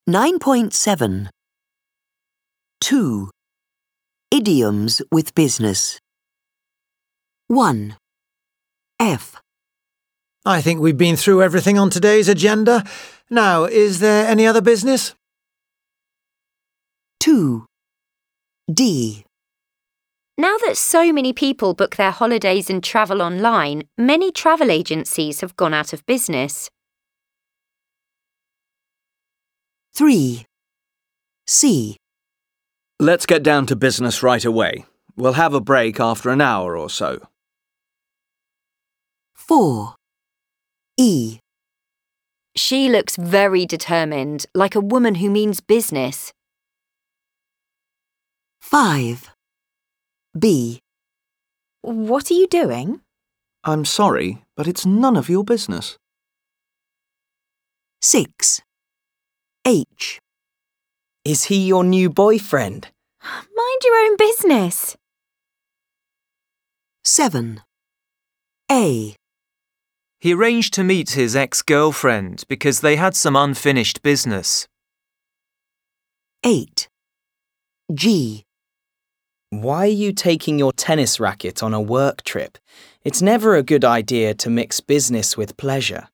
9.7. 2. Idioms with business. 1. F. I think we've been through everything on today's agenda. Now, is there any other business? 2. D. Now that so many people book their holidays and travel online, many travel agencies have gone out of business. 3. C. Let's get down to business right away. We'll have a break after an hour or so. 4. E. She looks very determined, like a woman who means business. 5. B. What are you doing? I'm sorry, but it's none of your business. 6. H. Is he your new boyfriend? Mind your own business. 7. A. He arranged to meet his ex-girlfriend because they had some unfinished business. 8. G. Why are you taking your tennis racket on a work trip? It's never a good idea to mix business with pleasure.